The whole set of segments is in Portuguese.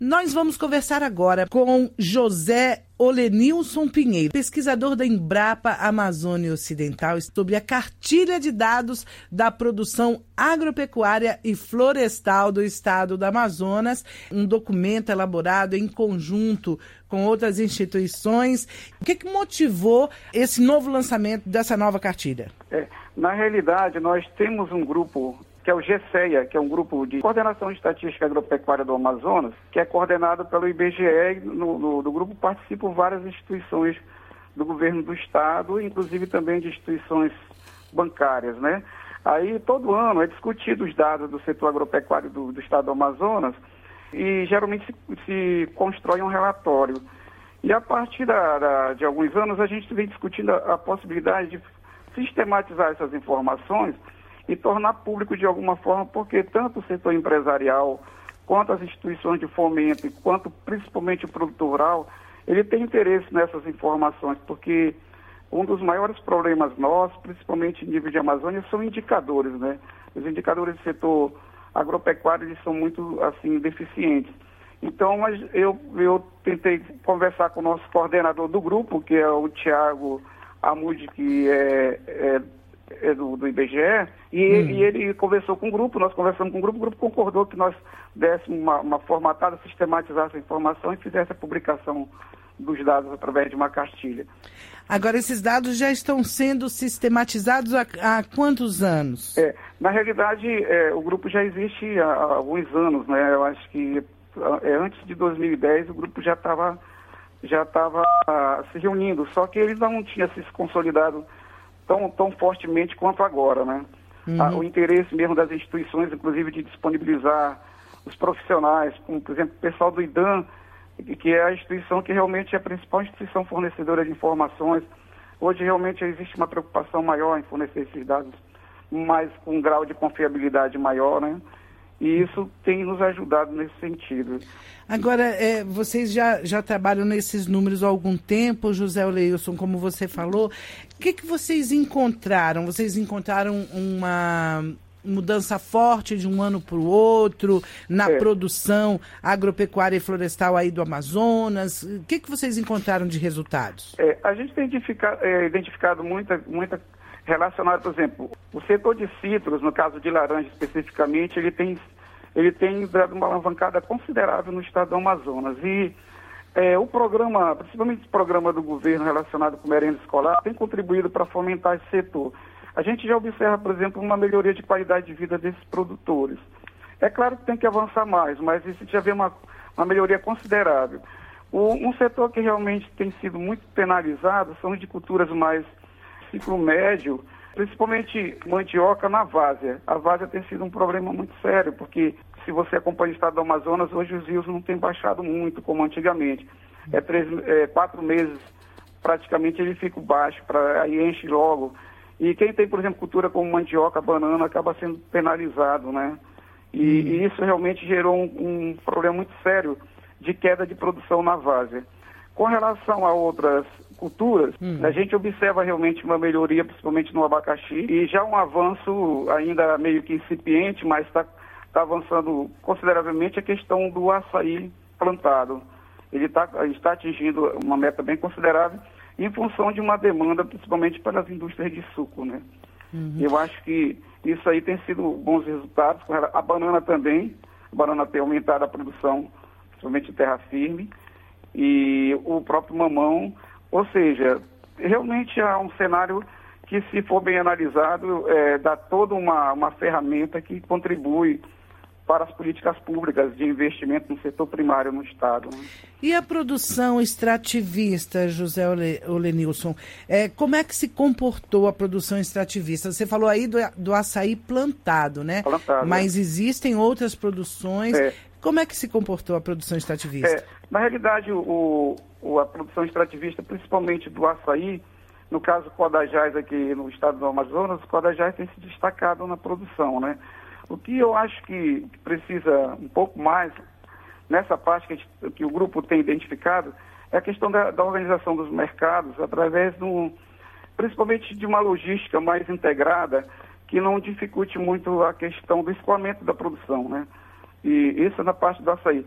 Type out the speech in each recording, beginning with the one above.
Nós vamos conversar agora com José Olenilson Pinheiro, pesquisador da Embrapa Amazônia Ocidental, sobre a cartilha de dados da produção agropecuária e florestal do estado do Amazonas, um documento elaborado em conjunto com outras instituições. O que motivou esse novo lançamento dessa nova cartilha? Na realidade, nós temos um grupo que é o GCEA, que é um grupo de coordenação estatística agropecuária do Amazonas, que é coordenado pelo IBGE. Do grupo participam várias instituições do governo do estado, inclusive também de instituições bancárias, né? Aí todo ano é discutido os dados do setor agropecuário do estado do Amazonas e geralmente se constrói um relatório. E a partir de alguns anos a gente vem discutindo a possibilidade de sistematizar essas informações e tornar público de alguma forma, porque tanto o setor empresarial, quanto as instituições de fomento, e quanto principalmente o produtor rural, ele tem interesse nessas informações, porque um dos maiores problemas nossos, principalmente em nível de Amazônia, são indicadores, né? Os indicadores do setor agropecuário, eles são muito, assim, deficientes. Então, mas eu tentei conversar com o nosso coordenador do grupo, que é o Thiago Amude, que é do IBGE, e ele conversou com o grupo, nós conversamos com o grupo concordou que nós dessemos uma formatada, sistematizasse a informação e fizesse a publicação dos dados através de uma cartilha. Agora, esses dados já estão sendo sistematizados há quantos anos? Na realidade, o grupo já existe há alguns anos, né? Eu acho que antes de 2010 o grupo já estava se reunindo, só que ele não tinha se consolidado tão fortemente quanto agora, né? O interesse mesmo das instituições, inclusive, de disponibilizar os profissionais, como, por exemplo, o pessoal do IDAM, que é a instituição que realmente é a principal instituição fornecedora de informações. Hoje, realmente, existe uma preocupação maior em fornecer esses dados, mas com um grau de confiabilidade maior, né? E isso tem nos ajudado nesse sentido. Agora, vocês já trabalham nesses números há algum tempo, José Olenilson, como você falou. O que vocês encontraram? Vocês encontraram uma mudança forte de um ano para o outro na produção agropecuária e florestal aí do Amazonas? O que vocês encontraram de resultados? A gente tem identificado muita relacionado, por exemplo, o setor de citros, no caso de laranja especificamente, ele tem dado uma alavancada considerável no estado do Amazonas. E o programa, principalmente o programa do governo relacionado com merenda escolar, tem contribuído para fomentar esse setor. A gente já observa, por exemplo, uma melhoria de qualidade de vida desses produtores. É claro que tem que avançar mais, mas isso já vê uma melhoria considerável. Um setor que realmente tem sido muito penalizado são os de culturas mais ciclo médio, principalmente mandioca na várzea. A várzea tem sido um problema muito sério, porque se você acompanha o estado do Amazonas, hoje os rios não têm baixado muito como antigamente. 4 meses praticamente ele fica baixo, aí enche logo. E quem tem, por exemplo, cultura como mandioca, banana, acaba sendo penalizado, né? E isso realmente gerou um problema muito sério de queda de produção na várzea. Com relação a outras culturas, a gente observa realmente uma melhoria, principalmente no abacaxi, e já um avanço ainda meio que incipiente, mas está avançando consideravelmente a questão do açaí plantado. Ele está atingindo uma meta bem considerável em função de uma demanda, principalmente pelas indústrias de suco, né? Eu acho que isso aí tem sido bons resultados. A banana também, a banana tem aumentado a produção, principalmente em terra firme, e o próprio mamão, ou seja, realmente há um cenário que, se for bem analisado, dá toda uma ferramenta que contribui para as políticas públicas de investimento no setor primário no estado. Né? E a produção extrativista, José Olenilson, como é que se comportou a produção extrativista? Você falou aí do açaí plantado, né? Plantado. Mas existem outras produções. Como é que se comportou a produção extrativista? Na realidade, a produção extrativista, principalmente do açaí, no caso Codajás aqui no estado do Amazonas, o Codajás tem se destacado na produção, né? O que eu acho que precisa um pouco mais, nessa parte que o grupo tem identificado, é a questão da organização dos mercados, através principalmente de uma logística mais integrada, que não dificulte muito a questão do escoamento da produção, né? E isso é na parte do açaí.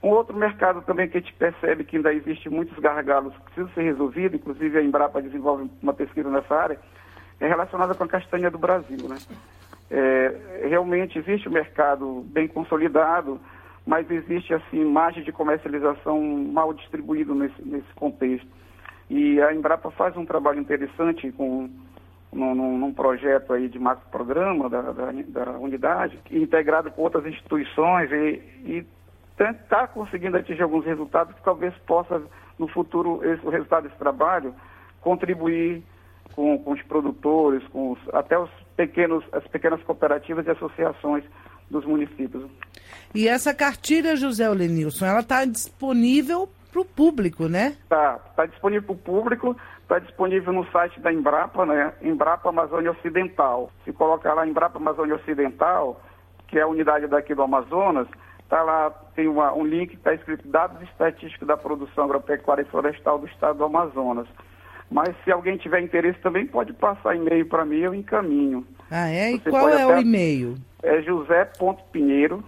Um outro mercado também que a gente percebe que ainda existe muitos gargalos que precisam ser resolvidos, inclusive a Embrapa desenvolve uma pesquisa nessa área, é relacionada com a castanha do Brasil, né? Realmente existe um mercado bem consolidado, mas existe assim margem de comercialização mal distribuído nesse contexto. E a Embrapa faz um trabalho interessante num projeto aí de macro-programa da unidade, integrado com outras instituições e está conseguindo atingir alguns resultados que talvez possa, no futuro, o resultado desse trabalho, contribuir com os produtores, até as pequenas cooperativas e associações dos municípios. E essa cartilha, José Olenilson, ela está disponível para o público, né? Está disponível para o público, está disponível no site da Embrapa, né? Embrapa Amazônia Ocidental. Se colocar lá Embrapa Amazônia Ocidental, que é a unidade daqui do Amazonas, tá lá, tem um link que está escrito Dados Estatísticos da Produção Agropecuária e Florestal do Estado do Amazonas. Mas se alguém tiver interesse também pode passar e-mail para mim, eu encaminho. Ah, é? E qual é o e-mail? É josé.pinheiro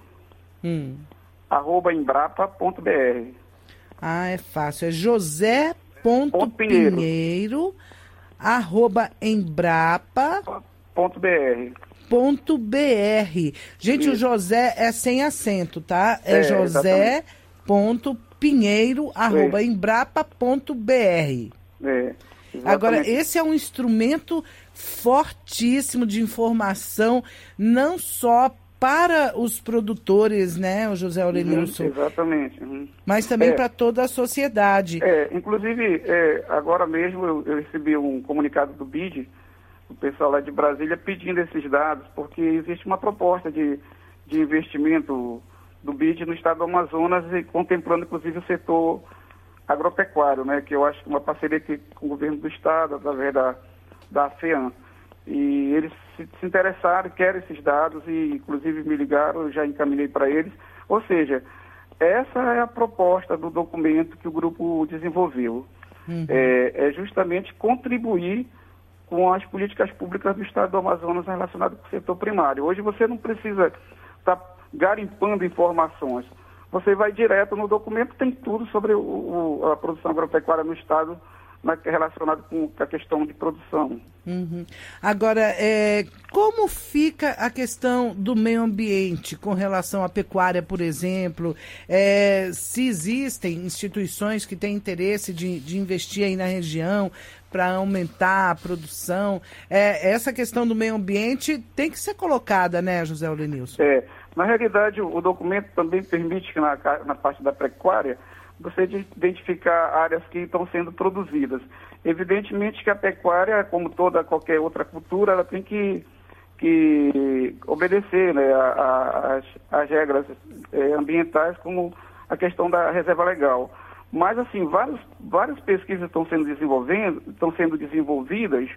@embrapa.br. Ah, é fácil. É josé.pinheiro @embrapa.br. Gente, isso. O José é sem acento, tá? É josé.pinheiro @embrapa.br. Agora, esse é um instrumento fortíssimo de informação, não só para os produtores, né, o José Olenilson? Exatamente. Mas também para toda a sociedade. Inclusive, agora mesmo eu recebi um comunicado do BID, o pessoal lá de Brasília, pedindo esses dados, porque existe uma proposta de investimento do BID no estado do Amazonas, e contemplando, inclusive, o setor agropecuário, né, que eu acho que uma parceria com o governo do estado, através da FEAM. E eles se interessaram, querem esses dados e, inclusive, me ligaram, eu já encaminhei para eles. Ou seja, essa é a proposta do documento que o grupo desenvolveu. É justamente contribuir com as políticas públicas do estado do Amazonas relacionadas com o setor primário. Hoje você não precisa estar garimpando informações. Você vai direto no documento, tem tudo sobre a produção agropecuária no estado, relacionado com a questão de produção. Agora, como fica a questão do meio ambiente com relação à pecuária, por exemplo? Se existem instituições que têm interesse de investir aí na região para aumentar a produção, essa questão do meio ambiente tem que ser colocada, né, José Olenilson? Na realidade, o documento também permite que na parte da pecuária você identificar áreas que estão sendo produzidas. Evidentemente que a pecuária, como qualquer outra cultura, ela tem que obedecer, né, às regras ambientais, como a questão da reserva legal. Mas, assim, várias pesquisas estão sendo desenvolvidas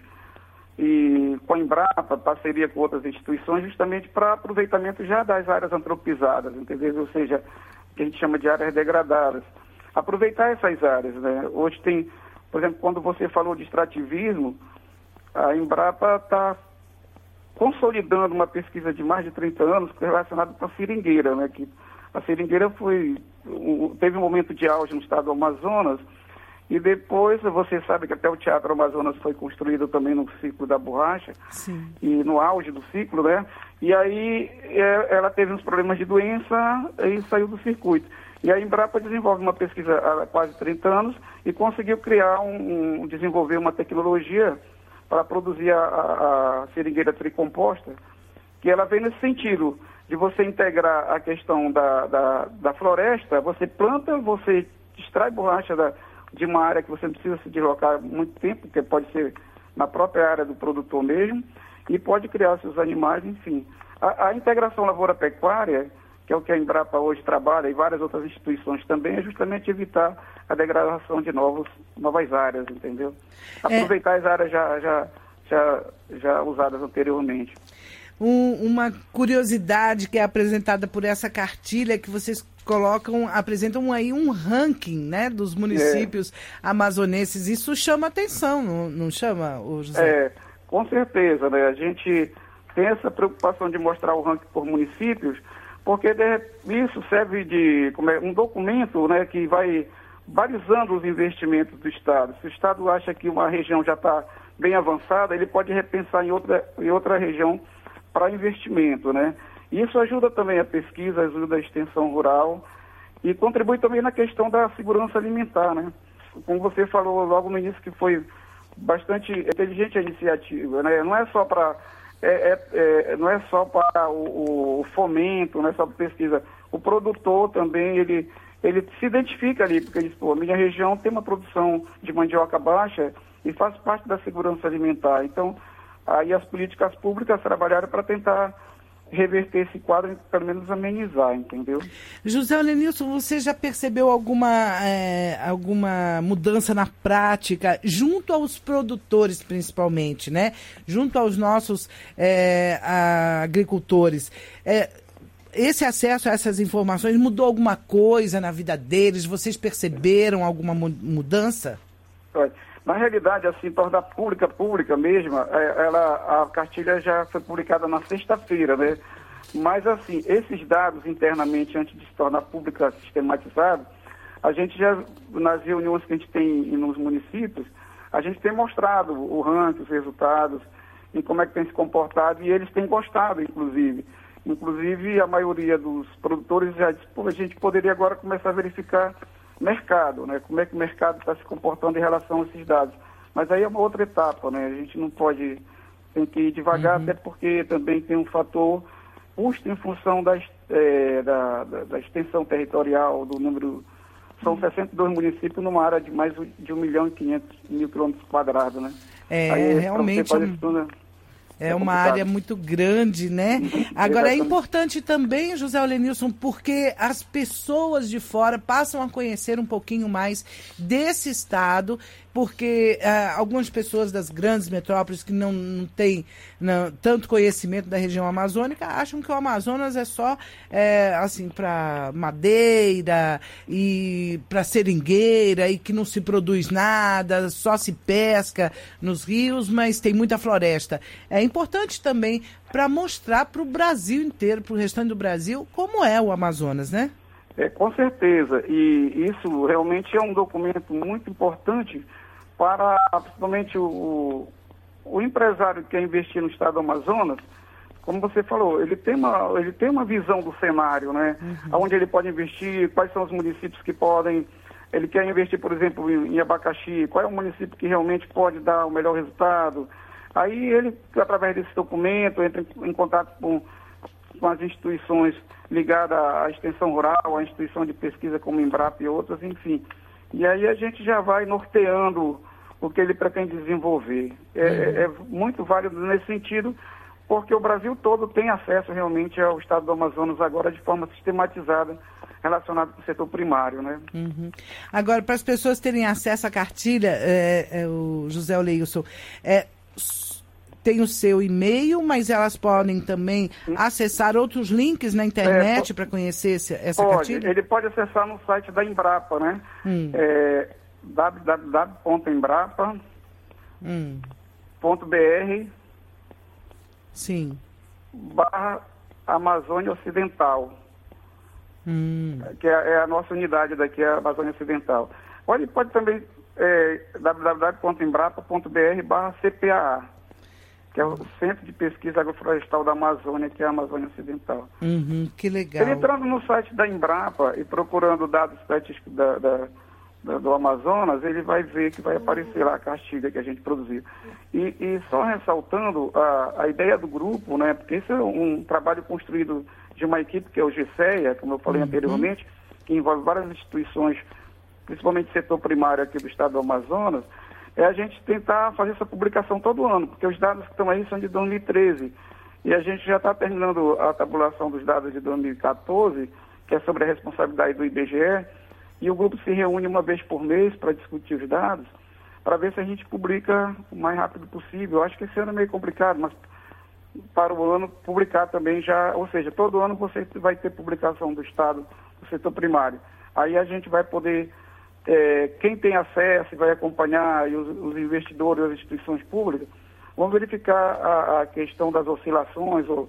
e com a Embrapa, parceria com outras instituições, justamente para aproveitamento já das áreas antropizadas, entendeu? Ou seja, que a gente chama de áreas degradadas. Aproveitar essas áreas, né? Hoje tem, por exemplo, quando você falou de extrativismo, a Embrapa está consolidando uma pesquisa de mais de 30 anos relacionada com a seringueira, né? Que a seringueira teve um momento de auge no estado do Amazonas, e depois você sabe que até o Teatro Amazonas foi construído também no ciclo da borracha. Sim. E no auge do ciclo, né? E aí ela teve uns problemas de doença e saiu do circuito. E a Embrapa desenvolve uma pesquisa há quase 30 anos e conseguiu desenvolver uma tecnologia para produzir a seringueira tricomposta, que ela vem nesse sentido de você integrar a questão da floresta, você planta, você extrai borracha de uma área que você não precisa se deslocar muito tempo, que pode ser na própria área do produtor mesmo, e pode criar seus animais, enfim. A integração lavoura-pecuária, que é o que a Embrapa hoje trabalha, e várias outras instituições também, é justamente evitar a degradação de novas áreas, entendeu? Aproveitar as áreas já usadas anteriormente. Uma curiosidade que é apresentada por essa cartilha, que vocês apresentam aí um ranking, né, dos municípios amazonenses. Isso chama atenção, não chama, José? Com certeza, né? A gente tem essa preocupação de mostrar o ranking por municípios, porque isso serve de um documento, né, que vai balizando os investimentos do Estado. Se o Estado acha que uma região já está bem avançada, ele pode repensar em outra região para investimento, né? Isso ajuda também a pesquisa, ajuda a extensão rural e contribui também na questão da segurança alimentar, né? Como você falou logo no início, que foi bastante inteligente a iniciativa, né? Não é só para não é só para o fomento, não é só para pesquisa. O produtor também, ele se identifica ali, porque ele diz, pô, minha região tem uma produção de mandioca baixa e faz parte da segurança alimentar. Então, aí as políticas públicas trabalharam para tentar reverter esse quadro e pelo menos amenizar, entendeu? José Olenilson, você já percebeu alguma mudança na prática, junto aos produtores principalmente, né? Junto aos nossos agricultores? Esse acesso a essas informações mudou alguma coisa na vida deles? Vocês perceberam alguma mudança? Na realidade, assim, tornar pública mesmo, a cartilha já foi publicada na sexta-feira, né? Mas, assim, esses dados internamente, antes de se tornar pública, sistematizado, a gente já, nas reuniões que a gente tem nos municípios, a gente tem mostrado o ranking, os resultados, e como é que tem se comportado, e eles têm gostado, inclusive. Inclusive, a maioria dos produtores já disse, pô, a gente poderia agora começar a verificar mercado, né? Como é que o mercado está se comportando em relação a esses dados. Mas aí é uma outra etapa, né? A gente não pode, tem que ir devagar, até porque também tem um fator custo em função da extensão territorial, do número. São 62 municípios numa área de mais de 1.500.000 quilômetros quadrados, né? Aí, realmente é uma área muito grande, né? Agora, é importante também, José Olenilson, porque as pessoas de fora passam a conhecer um pouquinho mais desse estado, porque algumas pessoas das grandes metrópoles que não têm tanto conhecimento da região amazônica acham que o Amazonas é só assim, para madeira e para seringueira e que não se produz nada, só se pesca nos rios, mas tem muita floresta. É importante também para mostrar para o Brasil inteiro, para o restante do Brasil, como é o Amazonas, né? Com certeza. E isso realmente é um documento muito importante para, principalmente, o empresário que quer investir no estado do Amazonas. Como você falou, ele tem uma visão do cenário, né? Onde ele pode investir, quais são os municípios que podem. Ele quer investir, por exemplo, em abacaxi, qual é o município que realmente pode dar o melhor resultado. Aí ele, através desse documento, entra em contato com as instituições ligadas à extensão rural, à instituição de pesquisa como o Embrapa e outras, enfim. E aí a gente já vai norteando o que ele pretende desenvolver. É muito válido nesse sentido, porque o Brasil todo tem acesso realmente ao estado do Amazonas agora de forma sistematizada, relacionado com o setor primário, né? Agora, para as pessoas terem acesso à cartilha, o José Olenilson, tem o seu e-mail, mas elas podem também acessar outros links na internet para conhecer essa cartilha? Ele pode acessar no site da Embrapa, né? www.embrapa.br Sim. /Amazônia Ocidental, que é a nossa unidade daqui, a Amazônia Ocidental. Pode também www.embrapa.br/CPAA, que é o Centro de Pesquisa Agroflorestal da Amazônia, que é a Amazônia Ocidental. Que legal. Ele entrando no site da Embrapa e procurando dados estatísticos do Amazonas, ele vai ver que vai aparecer lá a cartilha que a gente produziu. E só ressaltando a ideia do grupo, né, porque isso é um trabalho construído de uma equipe que é o GCEA, como eu falei anteriormente, que envolve várias instituições, principalmente setor primário aqui do estado do Amazonas, é a gente tentar fazer essa publicação todo ano, porque os dados que estão aí são de 2013, e a gente já está terminando a tabulação dos dados de 2014, que é sobre a responsabilidade do IBGE, e o grupo se reúne uma vez por mês para discutir os dados, para ver se a gente publica o mais rápido possível. Eu acho que esse ano é meio complicado, mas para o ano publicar também já, ou seja, todo ano você vai ter publicação do estado, do setor primário. Aí a gente vai poder, quem tem acesso vai acompanhar, e os investidores, as instituições públicas, vão verificar a questão das oscilações, ou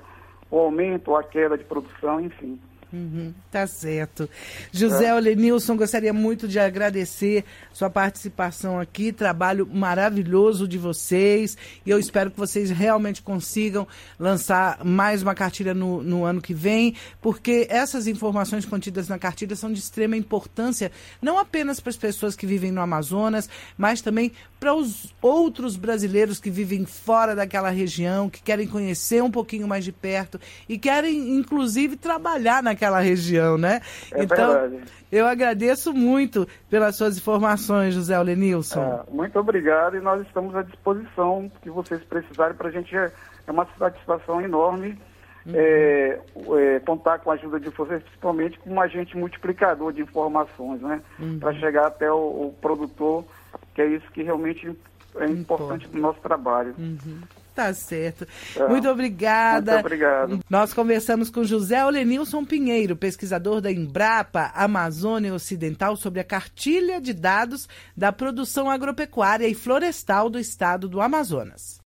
o aumento ou a queda de produção, enfim. Tá certo. José Olenilson, gostaria muito de agradecer sua participação aqui, trabalho maravilhoso de vocês, e eu espero que vocês realmente consigam lançar mais uma cartilha no ano que vem, porque essas informações contidas na cartilha são de extrema importância, não apenas para as pessoas que vivem no Amazonas, mas também para os outros brasileiros que vivem fora daquela região, que querem conhecer um pouquinho mais de perto e querem, inclusive, trabalhar naquela região, né? Então, verdade. Eu agradeço muito pelas suas informações, José Olenilson. Muito obrigado, e nós estamos à disposição que vocês precisarem. Para a gente é uma satisfação enorme contar com a ajuda de vocês, principalmente como um agente multiplicador de informações, né? Para chegar até o produtor, que é isso que realmente é importante do nosso trabalho. Tá certo. Muito obrigada. Muito obrigado. Nós conversamos com José Olenilson Pinheiro, pesquisador da Embrapa Amazônia Ocidental, sobre a cartilha de dados da produção agropecuária e florestal do estado do Amazonas.